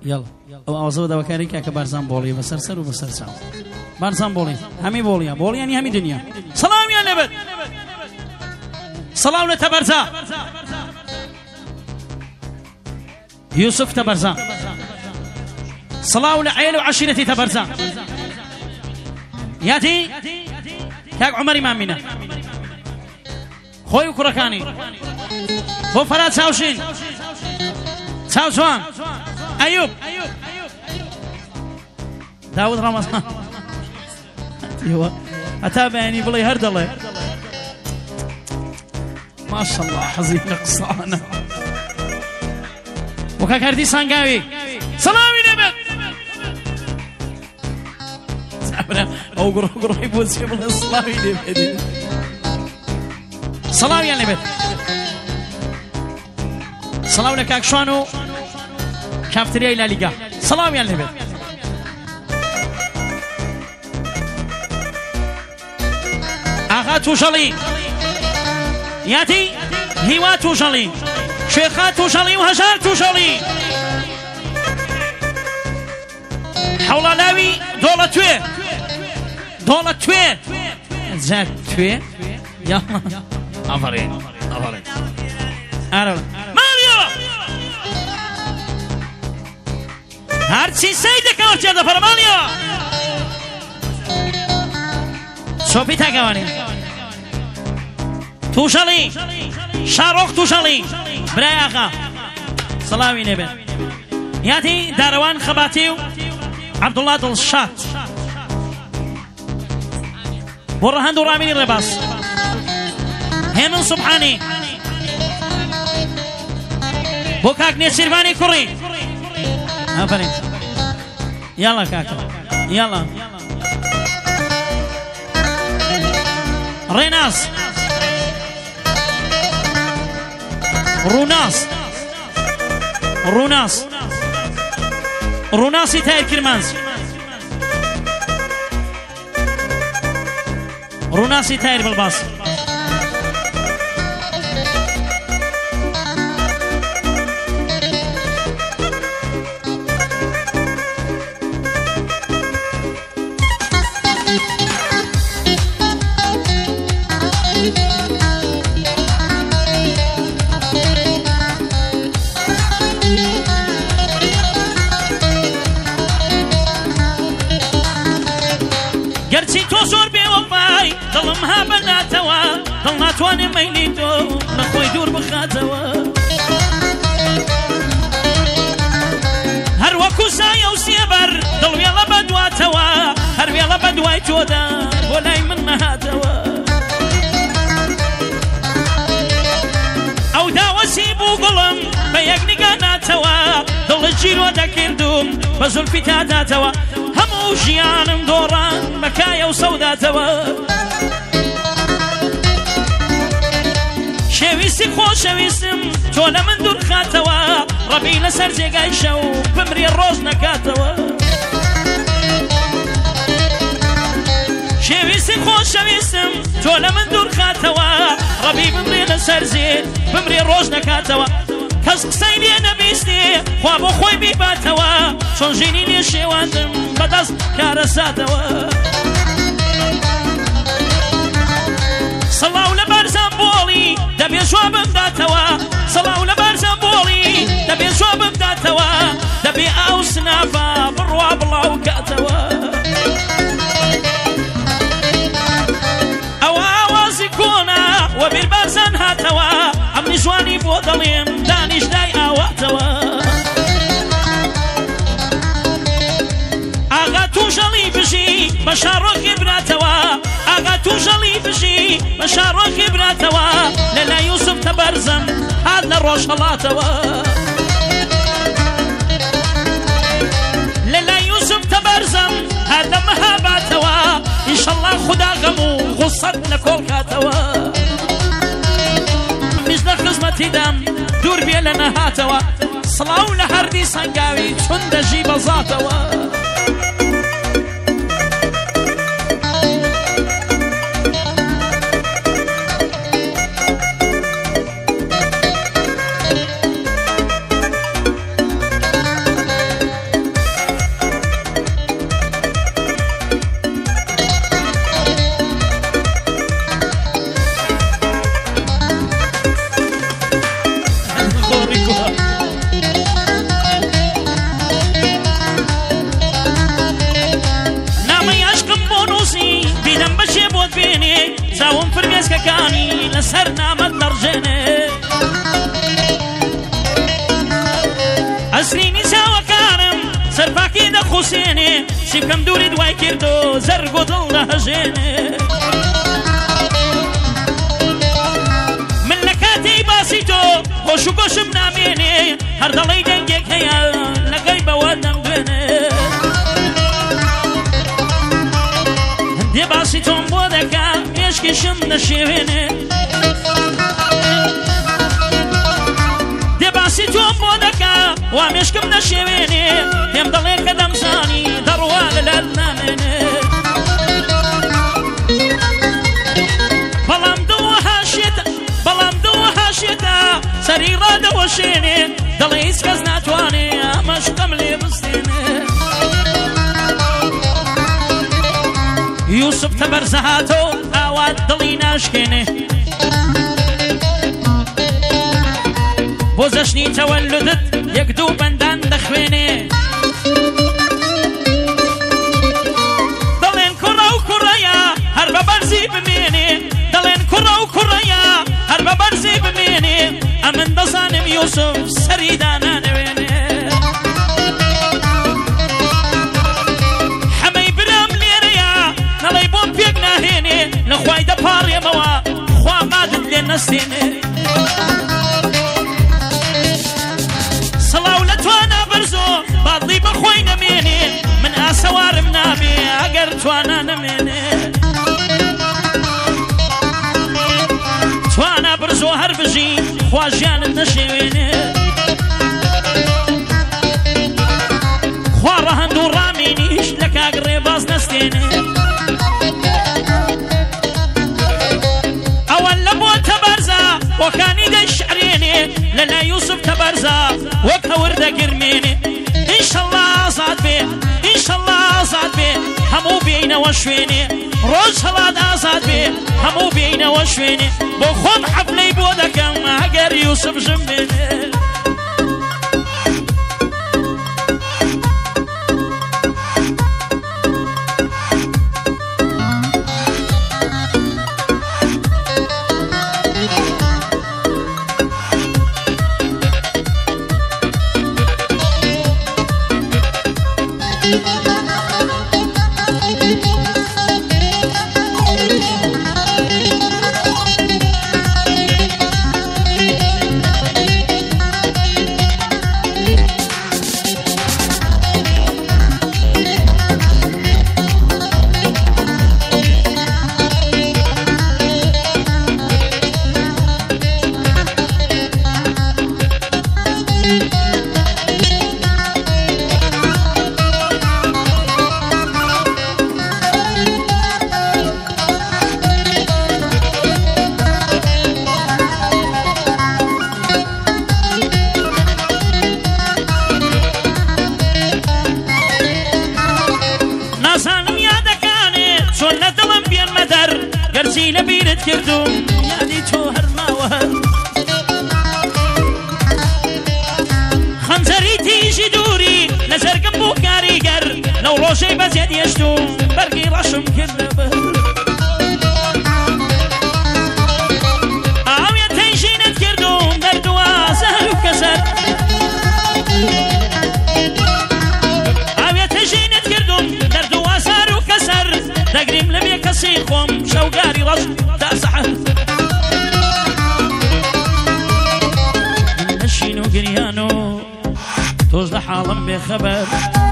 يلا او ازود بكاري كاك بارزان بولي بسرسر وبسرسر بارزان بولي همي بولي يعني همي دنيا سلام يا نبت سلام لتبرزا يوسف تبرزا سلام لعيل وعشيرتي تبرزا ياتي كاك عمر امامنا خوي كركاني بو فراد ساوشين ساوسوان ايوب داود رمضان ايوه اتابعني بلي هرد الله ما شاء الله حزينه قصانه وكاكردي سانغاوي سلامي نبت او قرو يبوس قبل سلامي نبت سلام يا نبت سلام لك اكشوانو كافتريا الى ليغا سلام يا نبت اغا توشلي ياتي هيوا توشلي شيخات توشلي وهجار توشلي حول لاوي دولة توي زاد توي يلا أفرين ماريو هرچی سیده کار کرده فرمانیا صوفی تاگوانی توشالی شاروخ توشالی برای آقا سلامی نبی یادی داروان خباتیو عبدالله دلشات برهان دورامینی رباس هنون سبحانی بوكاك نيسيرفاني كوري افرين يلا كاكا يلا ريناس روناسي تاير كرمانز روناسي تاير بالباص ظلم هابنا توا ظلنا تواني ميليتو نخوي دور بخاتوا هر وكو سايا وسيبر ظلم يلا بدوا توا هر يلا بدوا جودا ولاي منها توا او دا وسيبو ظلم بيقني قانا توا ظل الجيرو دا كردوم بزل في تاتا توا همو جيانم دوران مكايا وسودا توا شويسي خو شويسم تولا من دور خاتوا ربي لسر جيقاي شو بمري الروز نكاتوا شويسي خو شويسم تولا من دور خاتوا ربي بمري لسر زيد بمري الروز نكاتوا كز قسيني نبيستي خوابو خوي بيباتوا شون جيني لي شواندم بدست كارساتوا صلاو لبارزان بولي دبي جوابم داتوا صلاو لبارزان بولي دبي جوابم داتوا دبي او سنافا بروا بلاو كاتوا او اوازي كونا وبالبارزان هاتوا عمي جواني بودليم دانيش داي اواتوا اغا توجلي بجي بشاروخي بناتوا اغا توجلي بجي بشاروخي بناتوا للا يوسف تبرزن هذا الروش هلاتوا للا يوسف تبرزن هذا مهاباتوا ان شاء الله خدا غمو غصتنا كل كاتوا مش خزمتي دم دور بي لنا هاتوا صلاو لحردي سنقاوي چند جيب زاتوا سەر نامەت دەڕژێنێ ئەسرینی چاوەکانم سەرپاکی دەخوسێنێ سیبکەم دووری دوای کرد و زەرگ و دڵ دەهەژێنێ من لە کاتی باسی تۆ خۆش و گۆشم نامێنێ هەر دەڵی دەنگێک هەیە لەگەی بەوە نەمدوێنێ هەندێ باسی تۆم بۆ دەکا مێشکیشم نەشێوێنێ دێ باسی تۆم بۆ دەکا وا مێشکم نەشێوێنێ پێم دەڵێ کە دەمزانی دەڕوا لەلات نامێنێ بەڵام دڵ هاشێتە سەری ڕادەوەشێنێ دەڵێ هیچ کەس ناتوانێ ئەمەشقەم لێ بستێنێ یوسف تەبەرزە هاتۆ ئاوات دڵی ناشکێنێ بۆ جەشنی تەوەلودت یەک دوو بەندان دەخوێنێ دەڵێن کوڕە و کوڕەیە هەر بە بەرزی بمێنێ دەڵێن کوڕە و کوڕەیە هەر بە بەرزی بمێنێ ئەمن دەزانم یوسف سەری دانانەوێنێ حەمەی برام لێرەیە نەڵێ بۆم پێک ناهێنێ لەخوای دەپاڕێمەوە خوا مادت لێ نەستێنێ سڵاو لە توانە بەرزۆ بادڵی بەخۆی نەمێنێ من ئاسەوارم نابێ ئەگەر توانە نەمێنێ توانە برزۆ هەر بژی خوا ژیانت نەشێوێنێ خوا ڕەهەند و ڕامێنیش لە کاگڕێ باز نەستێنێ ئەوەن لە بۆ تەبەرزە وەکانی دەیشعرێنێ لەلا یوسف تەبەرزە وەک هەور دەگرمێنێ ئینشەڵڵا ئازاد بێ ئینشەڵڵا ئازاد بێ هەموو بێینەوە شوێنێ ڕۆژ هەڵات ئازاد بێ هەموو بێینەوە شوێنێ بۆ خۆم حەفلەی بۆ دەکەم ئەگەر یوسف ژم بێنێ گەرچی لەبیرت کردوم یادی تۆ هەرماوە هەر خەنجەری تیژی دووری لە جەرگم بوو کاریگەر لەو ڕۆژەی بەجێت هێشتوم بەرگی ڕەشم کردە بەر ئاوێت تەیژینت کردوم دەردووە زەر و کەسەر ئاوێت تەیژینت کردوم دەردووە زەر و کەسەر دەگریم لە بێ کەسی خۆم شەوگاری ڕەش تا سەحەر من نەشین و گریان و تۆز لە حاڵم بێخەبەر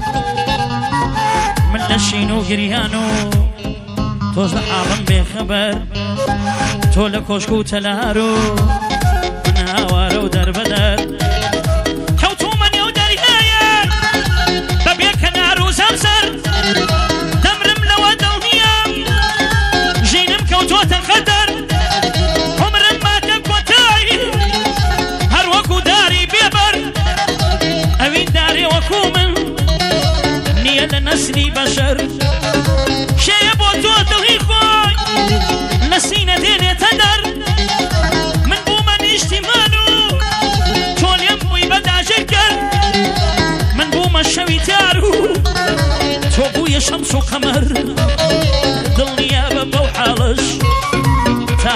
من نەشین و گریان و تۆز لە حاڵم بێخەبەر تۆ لە کۆشک و تەلار و من هاوارە و دەربەدەر کەوتومە نێو دەریایەک بەبێ کەنار و زەمزەر دەمرم لەوە دڵنیام ژینم کەوتۆتە قەدەر عومرم ماتە کۆتایی هەر وەکو داری بێبەر ئەوین دارێ وەکو من نییە لە نەسلی بەشەر شەیە بۆ تۆ دڵی خۆی لە سینە دێنێتە دەر من بوومە نیشتیمان و تۆ لێم بووی بەداژێ کرد من بوومە شەوی تار و تۆ بوویە شەمس و قەمەر دڵنیابە بەو حاڵەش تا هەم نەم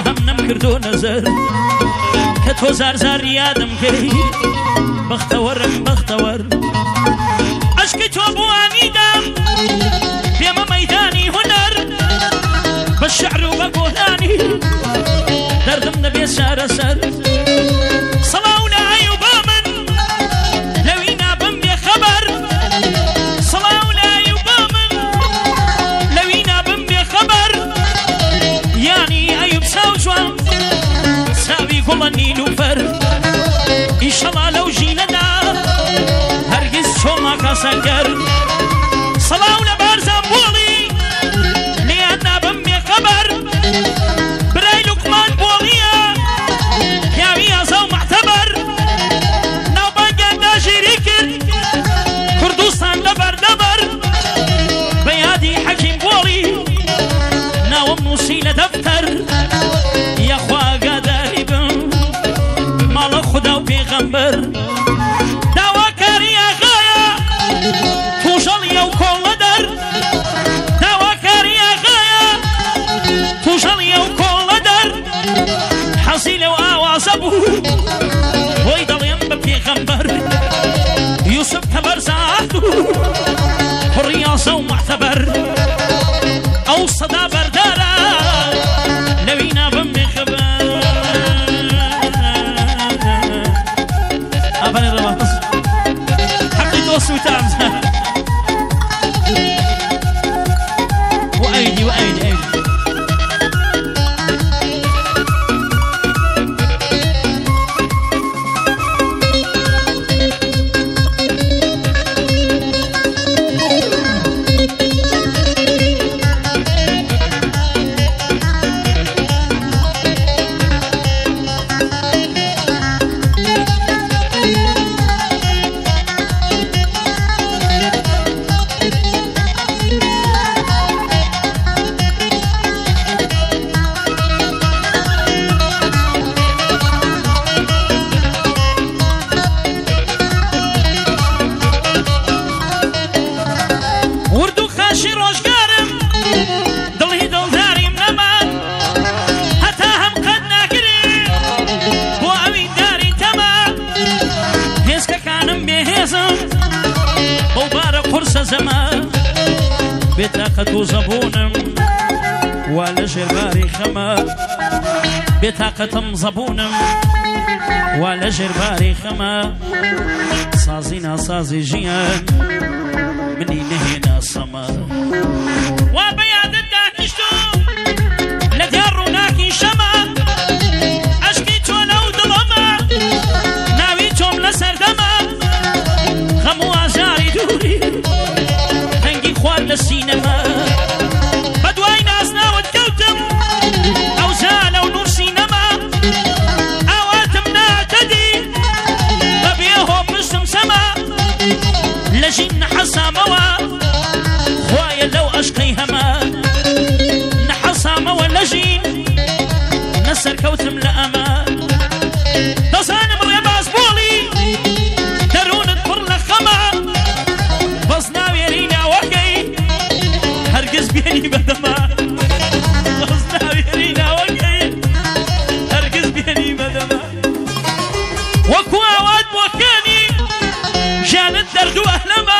کردو نەزەر کە تۆ زار زار یادم کرد بەختەوەرم بەختەوەر عشقی تۆ بوانیدام پێمە مەیدانی هونەر بە شعر و بە گۆلانی دەردم دەبێت شارەسەر سەڵاو لە ئەیوبا من لەوی نابم بێخەبەر سەڵاو لە ئەیوبا من لەوی نابم بێخەبەر یانی ئەیوب ساو جوان ساوی گوڵە نیلوفەر ئیشەڵا لەو ژینەدا هەرگیز چۆما کاسەنگەر سەڵاو لە بارزان بۆڵی لیان نابم بێخەبەر برای لوقمان بۆڵیە پیاوی ئازا و معتەبەر ناوبانگیان داژیری کرد کوردستان لە بەردەبەر بە یادی حەکیم بۆڵی ناوم نووسی لە دەفتەر یەخوا ئاگاداری بم ماڵە خودا و پێغەمبەر داواکاری ئاغایە تووژەڵیە و کۆڵە دەر داواکاری ئاغایە تووژەڵیە و کۆڵە دەر حەزی لەو ئاوازە بوو بۆی دەڵێم بە پێغەمبەر یوسف کە بەرزات و کوڕی یاسە و معتەبەر ئەو سەدا بەردارە لەوی نابم بێخەبەر ئابانێ ڕەواز حەقی دۆست و تامزە وأيدي وأيدي أيدي بطاقة زبونم ولا جرباري خما بطاقة زبونم ولا جرباري خما صازينا صازي جيان مني نهينا صما وبياد الدهنشتو لدياروناكي شما أشكيتو لو ظلما ناويتم لسردما خمو أزاري دوري تنقي خوال للسينما بدواي ناس ناود كوتم أو زالوا نور سينما أواتم نعتدي ببيهو بسم سما لجين حسا موا خوايا لو أشقي هما نحسا موا لجين نسر كوتم لأما دزانم ريباز بولي درون الطر لخما بصناوي رينا وكي هرقز بيني بدما بصناوي رينا وكي هرقز بيني بدما وكو أواد وكاني جانت دردو أهلما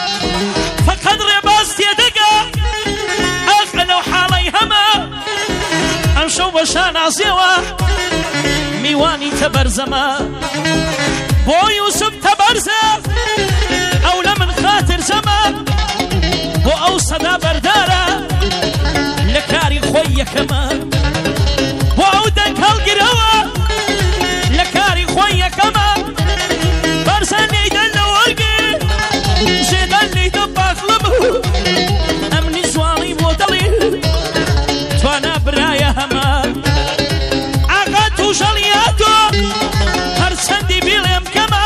فقد ريباز تيدقا أخنو حالي هما أمشو بشان عزيوا ميواني تبرزما بو يوسف تبرزا أولى من خاطر زما بو أو صدا بردارا لكاري خويا كما بو أو دنكال قروا لكاري خويا كما برزا نيدا لورقي زيدا اللي دباخ لبو أمني زواني بوطلي توانا برايا هما عقاتو جلياتو هرسندي بيلم كما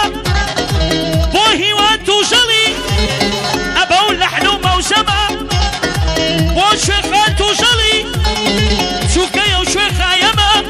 بوهي وانتو جلي أبو لحن وموسما وشيخاتو جلي شوكيا وشيخا يما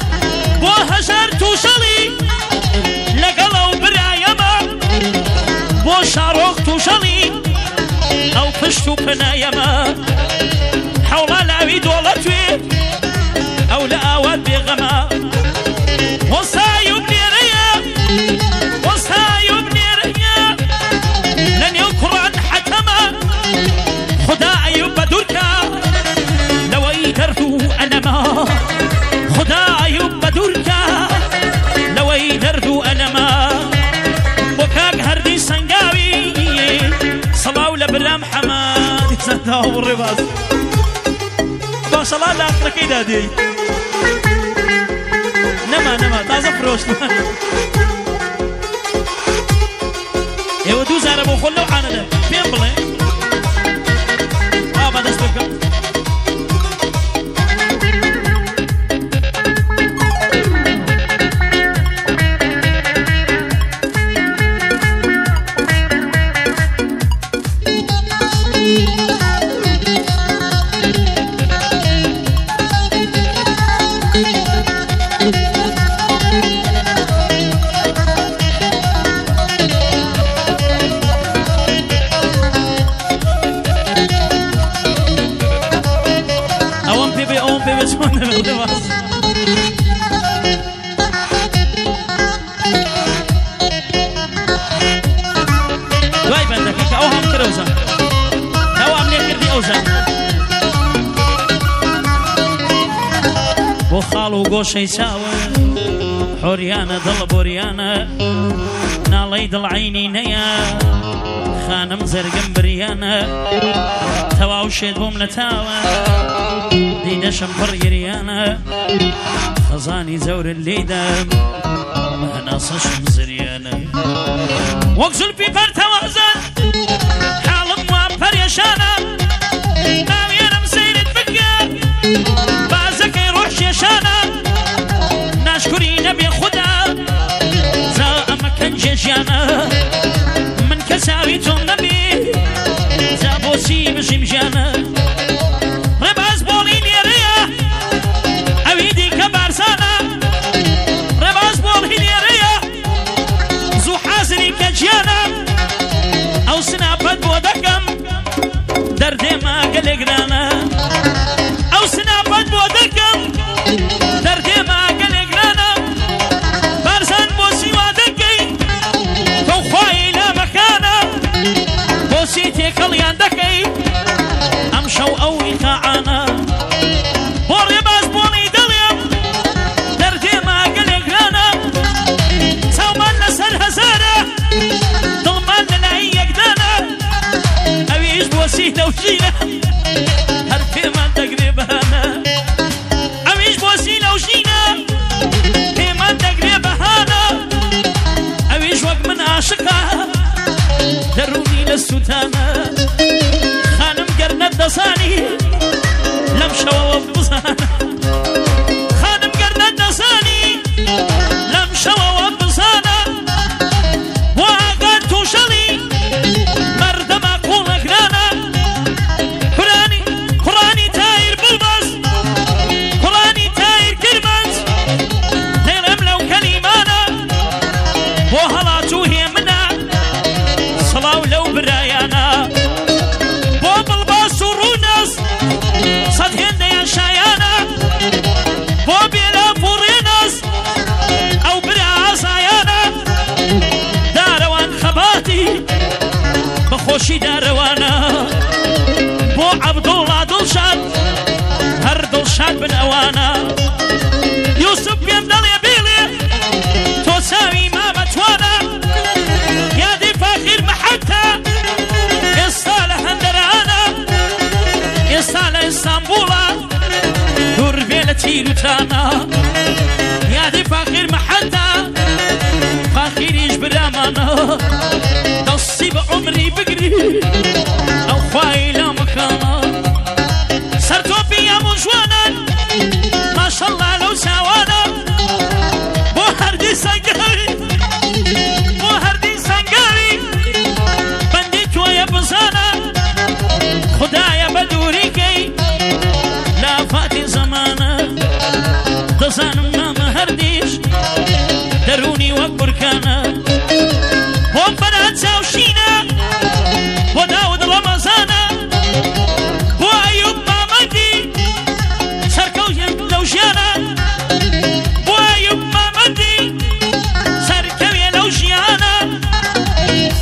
بوهزارتو جلي لقلو برايما بوشاروختو جلي أو فشتو بنايما حولا لاوي دولتوي أو لأواد بغ بيغما وصايب نيريا وصايب نيريا لن يقرأ حتما خدا أيوب بدوركا لو يدرتو أنا ما خدا أيوب بدوركا لو يدرتو أنا ما وكاك هردي سنقاوي صلاة لبرام حماد سنتاو الرباط ما شاء الله لا أطلق إيدا دي نما تازه فروش ايوه دوز عربو خلو حانده فين بلي ما دست بكم دوای بندك او هم كروزا او عمليه كردي اوزا وخالو قوشي ساوى حوريانا ضل بوريانا نالي ضل عيني نيا خانم زرقم بريانا تواو شيد بوم نتاوى ديدا شمبر يريانا خزاني زور الليدم انا صشم زريانا وقزل في فرتوازن حالم وامبر يشانا ناوي انا مسيرت فكر بازك يروح يشانا ناشكري نبي خدا زا مكان جيجانا من كساوي تون نبي زا بوسي بجمجانا رباز بولين يريا اويدي كبارسانا رباز بولين يريا زو حازري كجيانا او سنابت بودكم دردي ما قلقرانا او سنابت بودكم دردي ما قلقرانا بارسان بوسي وادكي تو خواهي لا مكانا بوسي تيكاليان دكي امشو او ايقاعانا بوري باس بولي دليم دردي ما قلقرانا سومان نسر هزارة ضمان لنعي يقدانا اويش بوسي لوشينا هرفي ما تقريبانا اويش بوسي لوشينا في ما تقريبانا اويش وق من عاشقها دروني للسوتانا خانم قرنت دصاني لم شوى بصانا خانم قرنت دصاني لم شوى بصانا واقعد توشلي مردم اقول اقرانا قراني تاير بالباس قراني تاير كرمات ديرم لو كلمانا وهلاتو هي منا صلاو لو برايانا بوب الباس ورونس صدهن يا شايانا بوب يلا فورينس او برا عصايانا داروان خباتي بخوشي داروانا بو عبد الله دلشاد هر دلشاد بن اوانا يوسف بيمدل يا بيلي توساوي ما بتوانا يا دي فاخر محتى الصالح اندرانا الصالح اسطنبولا دور بيلتي لوتانا يا دي فاخر محتى فاخر يجبر امانا تصيب عمري بقري او خوايلا مكانا سرتو بيا مجوانا ما شاء الله لو ساوانا بو هردي سنقاري بو هردي سنقاري بنديت ويا بزانا خدايا بدوريكي لا فاتي زمانا دزان ما مهرديش دروني وبركانا وبنا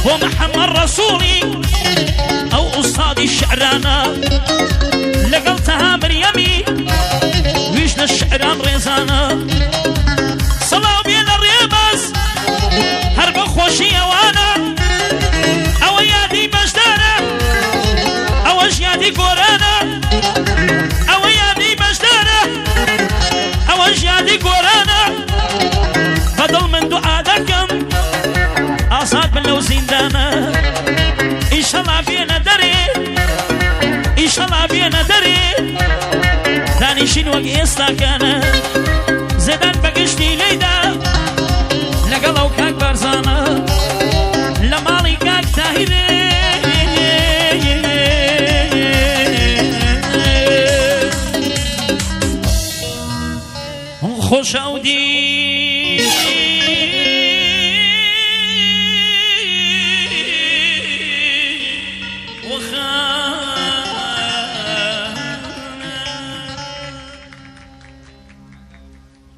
ومحمد رسولي أو أستاذ الشعرانا لقلتها مريمي ويشنا الشعران ريزانا صلاة بين الريباس هرب خوشي وانا أو يادي بجدانا أو يادي قورانا أو يادي بجدانا أو يادي قورانا فضل من دعادكم أصاد من لو زندانا إن شاء الله بينا دري إن شاء الله بينا دري دانشين وقيستا كان زدان بقشتي ليدا لقلو كاك برزانا لمالي كاك تاهيدي خوش أودي